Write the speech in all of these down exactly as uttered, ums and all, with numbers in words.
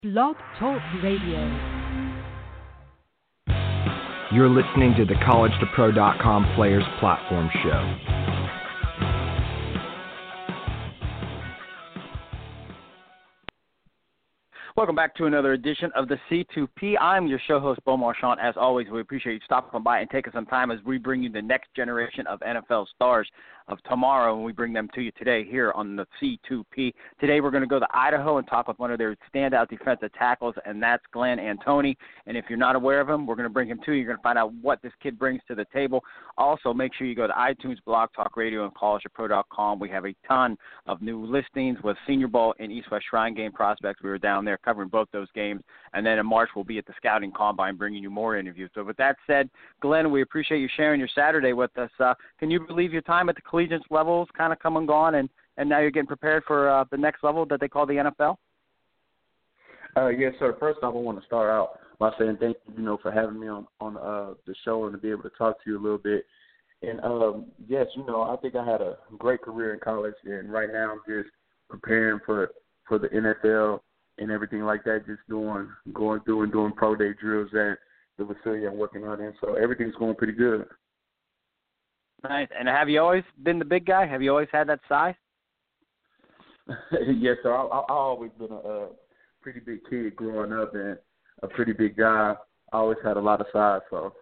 Blog Talk Radio. You're listening to the college to pro dot com Players Platform Show. Welcome back to another edition of the C two P. I'm your show host, Beau Marchant. As always, we appreciate you stopping by and taking some time as we bring you the next generation of N F L stars of tomorrow, and we bring them to you today here on the C two P. Today we're going to go to Idaho and talk with one of their standout defensive tackles, and that's Glenn Antoni. And if you're not aware of him, we're going to bring him to you. You're going to find out what this kid brings to the table. Also, make sure you go to iTunes, Blog Talk Radio, and college to pro dot com. We have a ton of new listings with Senior Bowl and East West Shrine Game prospects. We were down there covering both those games. And then in March, we'll be at the Scouting Combine bringing you more interviews. So with that said, Glenn, we appreciate you sharing your Saturday with us. Uh, can you believe your time at the collegiate levels kind of come and gone, and, and now you're getting prepared for uh, the next level that they call the N F L? Uh, yes, sir. First off, I want to start out by saying thank you, you know, for having me on, on uh, the show and to be able to talk to you a little bit. And, um, yes, you know, I think I had a great career in college, and right now I'm just preparing for, for the N F L and everything like that, just doing, going through and doing pro day drills at the facility I'm working out in. So everything's going pretty good. Nice. And have you always been the big guy? Have you always had that size? Yes, sir. I, I, I always been a, a pretty big kid growing up and a pretty big guy. I always had a lot of size, so.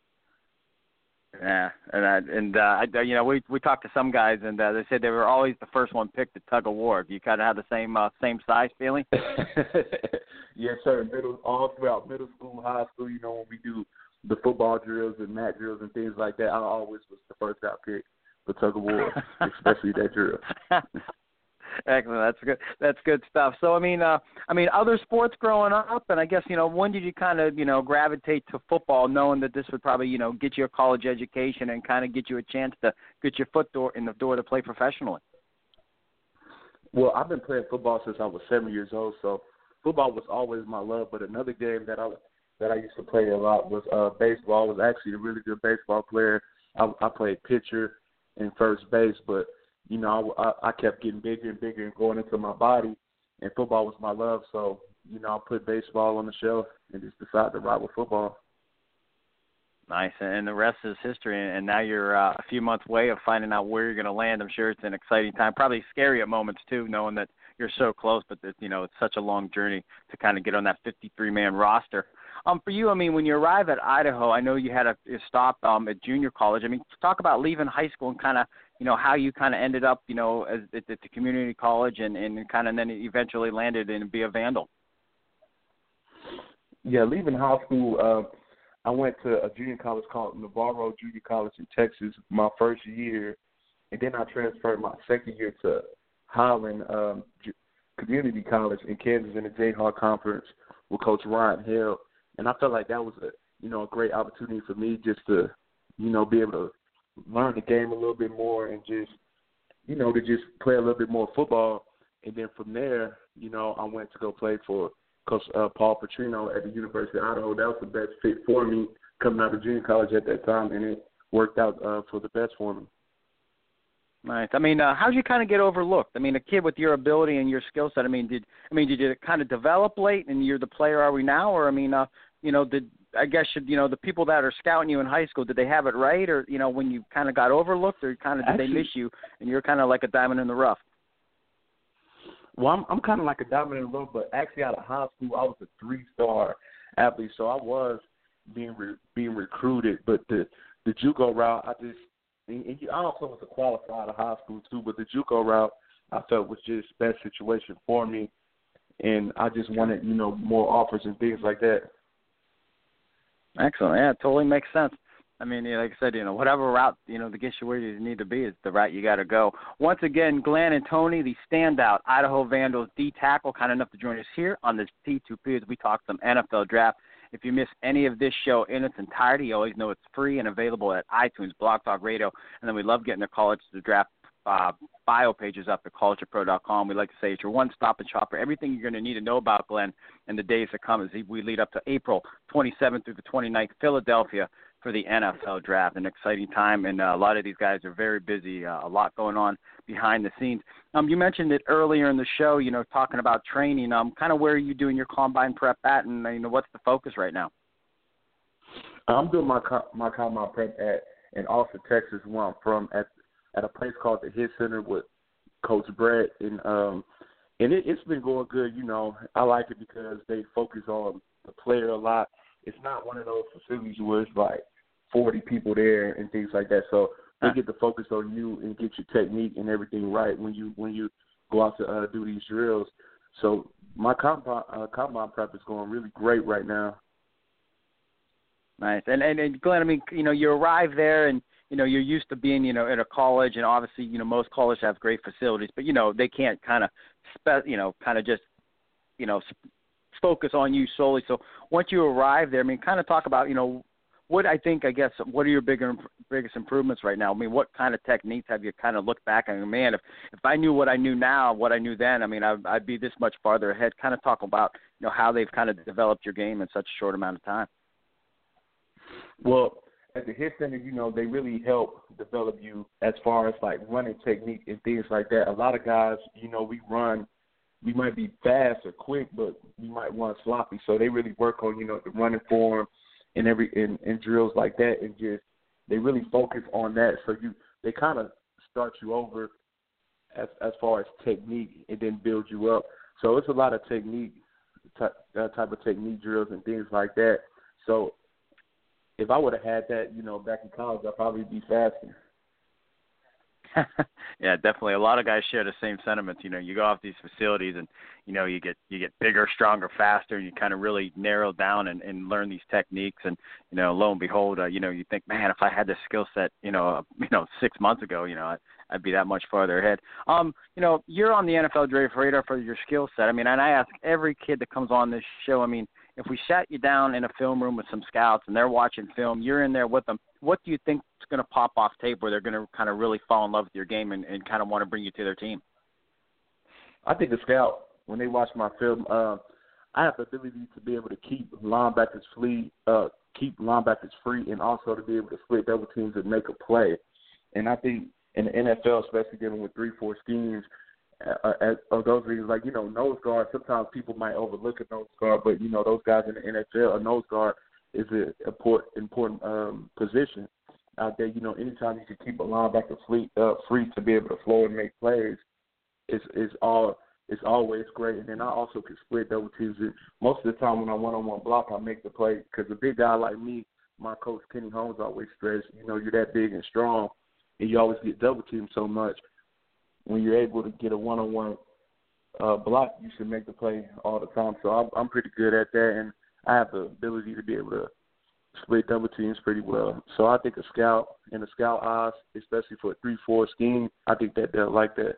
Yeah, and I, and uh, I, you know, we we talked to some guys, and uh, they said they were always the first one picked at tug of war. Do you kind of have the same uh, same size feeling? Yes, sir. Middle, all throughout middle school, high school, you know, when we do the football drills and mat drills and things like that, I always was the first guy picked for tug of war, especially that drill. Excellent. That's good. That's good stuff. So, I mean, uh, I mean, other sports growing up, and I guess, you know, when did you kind of, you know, gravitate to football, knowing that this would probably, you know, get you a college education and kind of get you a chance to get your foot door in the door to play professionally? Well, I've been playing football since I was seven years old, so football was always my love. But another game that I that I used to play a lot was uh, baseball. I was actually a really good baseball player. I, I played pitcher and first base, but you know, I, I kept getting bigger and bigger and going into my body, and football was my love. So, you know, I put baseball on the shelf and just decided to ride with football. Nice, and the rest is history. And now you're uh, a few months away of finding out where you're going to land. I'm sure it's an exciting time, probably scary at moments too, knowing that you're so close. But that, you know, it's such a long journey to kind of get on that fifty-three man roster. Um, for you, I mean, when you arrive at Idaho, I know you had a, a stop um, at junior college. I mean, talk about leaving high school and kind of, you know, how you kind of ended up, you know, as, at, at the community college and, and kind of then eventually landed in Be a Vandal. Yeah, leaving high school, uh, I went to a junior college called Navarro Junior College in Texas my first year, and then I transferred my second year to Highland um, Community College in Kansas in the Jayhawk Conference with Coach Ryan Hill. And I felt like that was a, you know, a great opportunity for me just to, you know, be able to learn the game a little bit more and just, you know, to just play a little bit more football. And then from there, you know, I went to go play for Coach uh, Paul Petrino at the University of Idaho. That was the best fit for me coming out of junior college at that time, and it worked out uh, for the best for me. Nice. I mean, uh, how did you kind of get overlooked? I mean, a kid with your ability and your skill set. I mean, did I mean did you kind of develop late, and you're the player are we now, or I mean, uh, you know, did I guess should you know the people that are scouting you in high school, did they have it right, or you know, when you kind of got overlooked, or kind of did Actually, they miss you, and you're kind of like a diamond in the rough? Well, I'm I'm kind of like a diamond in the rough, but actually out of high school, I was a three-star athlete, so I was being re, being recruited, but the the JUCO route, I just And I also was a qualified out of high school, too, but the JUCO route I felt was just best situation for me, and I just wanted, you know, more offers and things like that. Excellent. Yeah, it totally makes sense. I mean, like I said, you know, whatever route, you know, to get you where you need to be is the route you got to go. Once again, Glenn Antoni, the standout Idaho Vandals D-tackle, kind enough to join us here on this T two P as we talk some N F L draft. If you miss any of this show in its entirety, you always know it's free and available at iTunes, Blog Talk Radio, and then we love getting the college to draft uh, bio pages up at college to pro dot com. We like to say it's your one-stop and shop for everything you're going to need to know about Glenn in the days to come as we lead up to April twenty-seventh through the twenty-ninth, Philadelphia, for the N F L draft. An exciting time, and uh, a lot of these guys are very busy. Uh, a lot going on behind the scenes. Um, you mentioned it earlier in the show, you know, talking about training. Um, kind of where are you doing your combine prep at, and you know, what's the focus right now? I'm doing my my combine prep at in Austin, Texas, where I'm from, at at a place called the Hit Center with Coach Brett, and um, and it, it's been going good. You know, I like it because they focus on the player a lot. It's not one of those facilities where it's like forty people there and things like that. So they get to focus on you and get your technique and everything right when you when you go out to uh, do these drills. So my combine uh, combine prep is going really great right now. Nice. And, and and Glenn, I mean, you know, you arrive there and, you know, you're used to being, you know, at a college, and obviously, you know, most colleges have great facilities, but, you know, they can't kind of, spe- you know, kind of just, you know, sp- focus on you solely. So once you arrive there, I mean, kind of talk about, you know, what I think, I guess, what are your bigger, biggest improvements right now? I mean, what kind of techniques have you kind of looked back and, man, if, if I knew what I knew now, what I knew then, I mean, I'd, I'd be this much farther ahead. Kind of talk about, you know, how they've kind of developed your game in such a short amount of time. Well, at the Hit Center, you know, they really help develop you as far as, like, running technique and things like that. A lot of guys, you know, we run, we might be fast or quick, but we might run sloppy. So they really work on, you know, the running form and every and, and drills like that, and just they really focus on that. So you they kind of start you over as as far as technique and then build you up. So it's a lot of technique, type, uh, type of technique drills and things like that. So if I would have had that, you know, back in college, I'd probably be faster. Yeah, definitely. A lot of guys share the same sentiments. You know, you go off these facilities and, you know, you get you get bigger, stronger, faster, and you kind of really narrow down and, and learn these techniques. And, you know, lo and behold, uh, you know, you think, man, if I had this skill set, you know, uh, you know, six months ago, you know, I'd, I'd be that much farther ahead. Um, you know, you're on the N F L draft radar for your skill set. I mean, and I ask every kid that comes on this show, I mean, if we sat you down in a film room with some scouts and they're watching film, you're in there with them, what do you think is going to pop off tape where they're going to kind of really fall in love with your game and, and kind of want to bring you to their team? I think the scout, when they watch my film, uh, I have the ability to be able to keep linebackers free, uh, keep linebackers free, and also to be able to split double teams and make a play. And I think in the N F L, especially dealing with three four schemes, Uh, as, of those reasons, like, you know, nose guard, sometimes people might overlook a nose guard, but, you know, those guys in the N F L, a nose guard is an important, important um, position out there. You know, anytime you can keep a linebacker free, uh, free to be able to flow and make plays, it's, it's, all, it's always great. And then I also can split double teams. And most of the time when I one-on-one block, I make the play because a big guy like me, my coach Kenny Holmes always stressed, you know, you're that big and strong, and you always get double teamed so much. When you're able to get a one-on-one uh, block, you should make the play all the time. So I'm, I'm pretty good at that, and I have the ability to be able to split double teams pretty well. So I think a scout and a scout eyes, especially for a three four scheme, I think that they'll like that.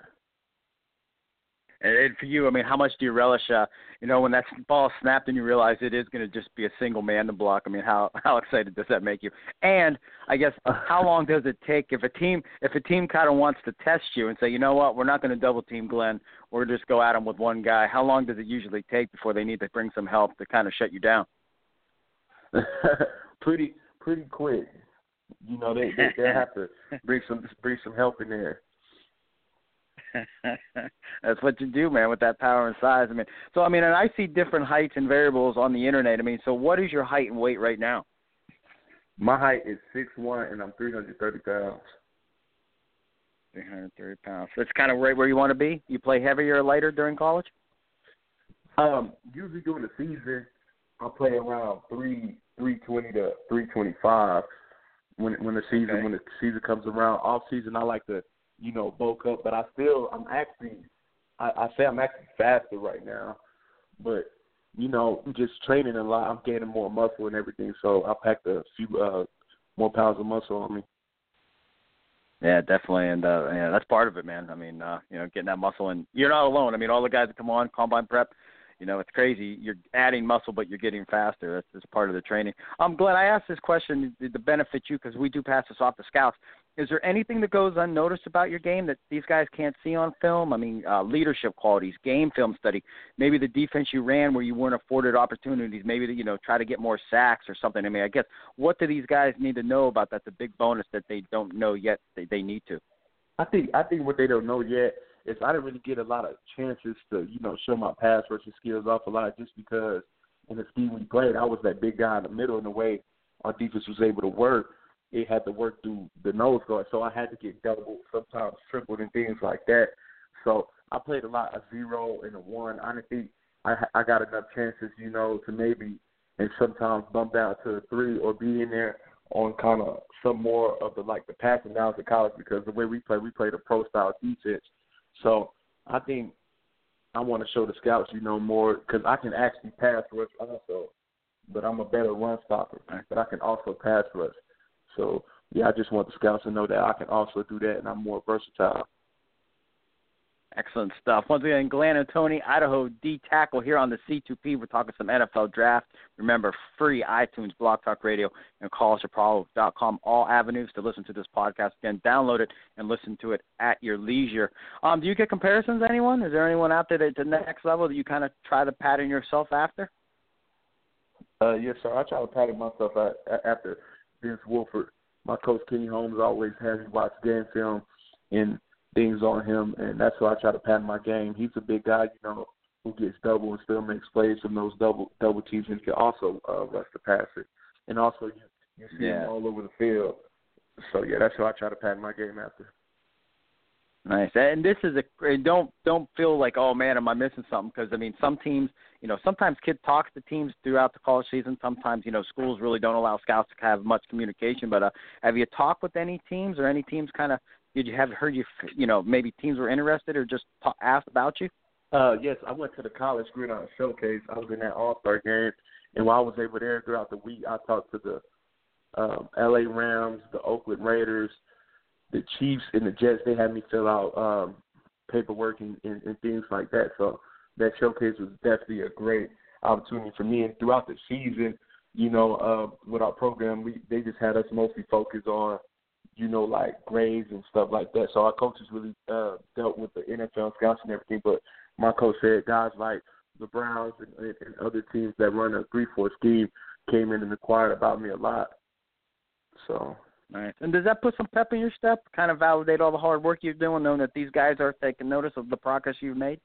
And for you, I mean, how much do you relish, uh, you know, when that ball snapped and you realize it is going to just be a single man to block? I mean, how how excited does that make you? And I guess how long does it take if a team if a team kind of wants to test you and say, you know what, we're not going to double team Glenn, we're just go at him with one guy? How long does it usually take before they need to bring some help to kind of shut you down? pretty pretty quick. You know, they they they have to bring some bring some help in there. That's what you do, man, with that power and size. I mean, so I mean, and I see different heights and variables on the internet. I mean, so what is your height and weight right now? My height is six one, and I'm three hundred thirty pounds. three hundred thirty pounds. So it's kind of right where you want to be. You play heavier or lighter during college? Um, usually during the season, I play around three three twenty to three twenty five. When when the season okay. when the season comes around, off season I like to, you know, bulk up, but I still, I'm actually, I, I say I'm actually faster right now, but, you know, just training a lot, I'm gaining more muscle and everything, so I packed a few uh, more pounds of muscle on me. Yeah, definitely, and uh, yeah, that's part of it, man. I mean, uh, you know, getting that muscle, and you're not alone. I mean, all the guys that come on, Combine Prep, you know, it's crazy. You're adding muscle, but you're getting faster. That's just part of the training. Um, Glenn, I asked this question to benefit you because we do pass this off to scouts. is there anything that goes unnoticed about your game that these guys can't see on film? I mean, uh, leadership qualities, game film study, maybe the defense you ran where you weren't afforded opportunities, maybe to, you know, try to get more sacks or something. I mean, I guess what do these guys need to know about that's a big bonus that they don't know yet that they need to? I think I think what they don't know yet is I didn't really get a lot of chances to, you know, show my pass rushing skills off a lot just because in the scheme we played, I was that big guy in the middle, and the way our defense was able to work, it had to work through the nose guard. So I had to get doubled, sometimes tripled, and things like that. So I played a lot of zero and a one. I didn't think I, I got enough chances, you know, to maybe and sometimes bump down to a three or be in there on kind of some more of the, like, the passing downs at college because the way we play, we played a pro-style defense. So I think I want to show the scouts, you know, more because I can actually pass rush also, but I'm a better run stopper. But I can also pass rush. So, yeah, I just want the scouts to know that I can also do that, and I'm more versatile. Excellent stuff. Once again, Glenn and Tony, Idaho D tackle here on the C two P. We're talking some N F L draft. Remember, free iTunes, Blog Talk Radio, and college to pro dot com, all avenues to listen to this podcast. Again, download it and listen to it at your leisure. Um, do you get comparisons, anyone? Is there anyone out there that's at the next level that you kind of try to pattern yourself after? Uh, yes, sir. I try to pattern myself after Vince Wilfork. My coach, Kenny Holmes, always has me watch game film and things on him, and that's why I try to pattern my game. He's a big guy, you know, who gets double and still makes plays from those double double teams and can also uh, rush the passer. And also, you, you see yeah. him all over the field. So, yeah, that's why I try to pattern my game after. Nice. And this is a don't don't feel like, oh man, am I missing something? Because I mean, some teams, you know, sometimes kid talks to teams throughout the college season. Sometimes, you know, schools really don't allow scouts to have much communication. But uh, have you talked with any teams or any teams kind of? Did you have heard you, you know, maybe teams were interested or just ta- asked about you? Uh, yes, I went to the College Gridiron Showcase. I was in that All-Star game, and while I was able there throughout the week, I talked to the um, L A Rams, the Oakland Raiders, the Chiefs, and the Jets. They had me fill out um, paperwork and, and, and things like that. So that showcase was definitely a great opportunity for me. And throughout the season, you know, uh, with our program, we they just had us mostly focused on, you know, like grades and stuff like that. So our coaches really uh, dealt with the N F L scouts and everything. But my coach said guys like the Browns and, and other teams that run a three four scheme came in and inquired about me a lot. So. Nice. And does that put some pep in your step, kind of validate all the hard work you're doing, knowing that these guys are taking notice of the progress you've made?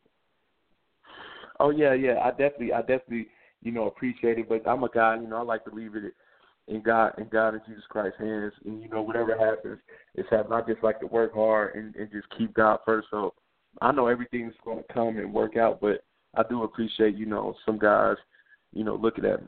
Oh, yeah, yeah. I definitely, I definitely, you know, appreciate it. But I'm a guy, you know, I like to leave it in God and God and Jesus Christ's hands. And, you know, whatever happens, it's happening. I just like to work hard and, and just keep God first. So I know everything's going to come and work out, but I do appreciate, you know, some guys, you know, looking at me.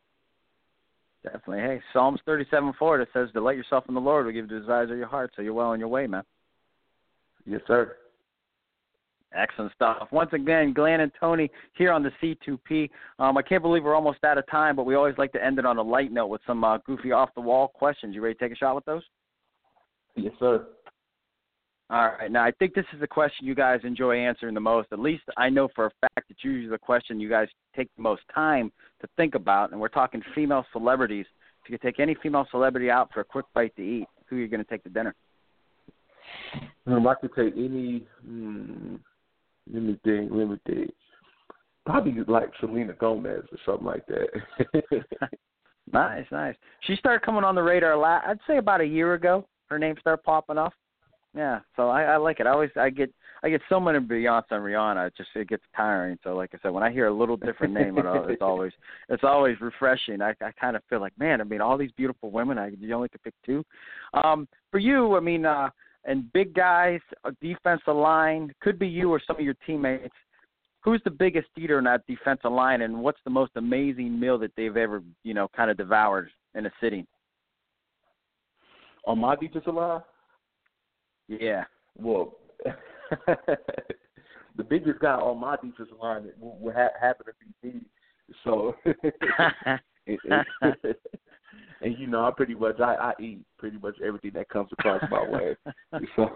Definitely. Hey, Psalms thirty-seven four, it says, delight yourself in the Lord will give you the desires of your heart, so you're well on your way, man. Yes, sir. Excellent stuff. Once again, Glenn and Tony here on the C two P. Um, I can't believe we're almost out of time, but we always like to end it on a light note with some uh, goofy off-the-wall questions. You ready to take a shot with those? Yes, sir. All right. Now, I think this is the question you guys enjoy answering the most. At least I know for a fact it's usually the question you guys take the most time to think about, and we're talking female celebrities. If you could take any female celebrity out for a quick bite to eat, who are you going to take to dinner? Um, I could take any, hmm, let me think, let me think. Probably like Selena Gomez or something like that. Nice, nice. She started coming on the radar a lot, I'd say about a year ago. Her name started popping up. Yeah, so I, I like it. I always I get I get so many Beyonce and Rihanna. It just it gets tiring. So like I said, when I hear a little different name, it's always it's always refreshing. I, I kind of feel like, man, I mean, all these beautiful women. I you only could pick two. Um, for you, I mean, uh, and big guys, a defensive line, could be you or some of your teammates. Who's the biggest eater in that defensive line, and what's the most amazing meal that they've ever, you know, kind of devoured in a sitting? On my defensive line? Yeah. Well, the biggest guy on my defensive line will, will ha- happen to be me. So, and, and, and, you know, I pretty much, I, I eat pretty much everything that comes across my way. So.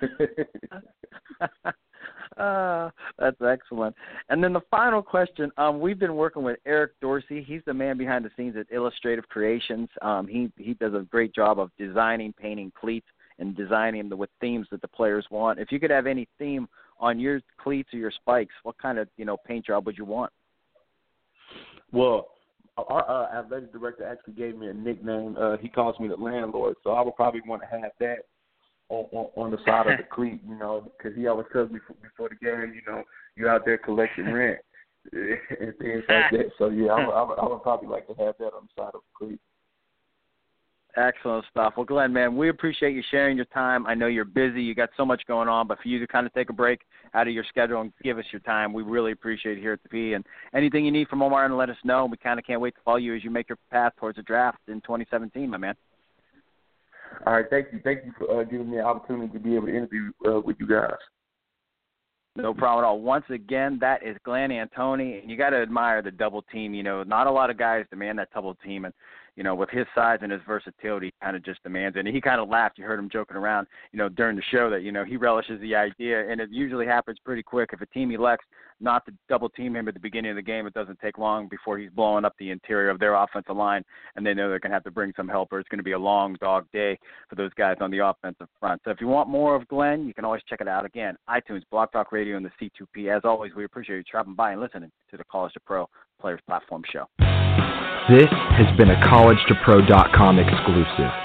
Uh, that's excellent. And then the final question, um, we've been working with Eric Dorsey. He's the man behind the scenes at Illustrative Creations. Um, he, he does a great job of designing, painting cleats and designing them with themes that the players want. If you could have any theme on your cleats or your spikes, what kind of, you know, paint job would you want? Well, our uh, athletic director actually gave me a nickname. Uh, he calls me the landlord, so I would probably want to have that on, on, on the side of the cleat, you know, because he always tells me before the game, you know, you're out there collecting rent and things like that. So, yeah, I would, I, would, I would probably like to have that on the side of the cleat. Excellent stuff. Well, Glenn, man, we appreciate you sharing your time. I know you're busy. You got so much going on, but for you to kind of take a break out of your schedule and give us your time, we really appreciate it here at the P. And anything you need from Omar, and let us know. We kind of can't wait to follow you as you make your path towards the draft in twenty seventeen, my man. All right, thank you. Thank you for uh, giving me the opportunity to be able to interview uh, with you guys. No problem at all. Once again, that is Glenn Antoni, and you got to admire the double team. You know, not a lot of guys demand that double team, and you know, with his size and his versatility, he kind of just demands it. And he kind of laughed. You heard him joking around, you know, during the show that, you know, he relishes the idea, and it usually happens pretty quick. If a team elects not to double team him at the beginning of the game, it doesn't take long before he's blowing up the interior of their offensive line, and they know they're going to have to bring some help, or it's going to be a long dog day for those guys on the offensive front. So if you want more of Glenn, you can always check it out again. iTunes, Blog Talk Radio, and the C two P. As always, we appreciate you dropping by and listening to the College to Pro Players Platform Show. This has been a college to pro dot com exclusive.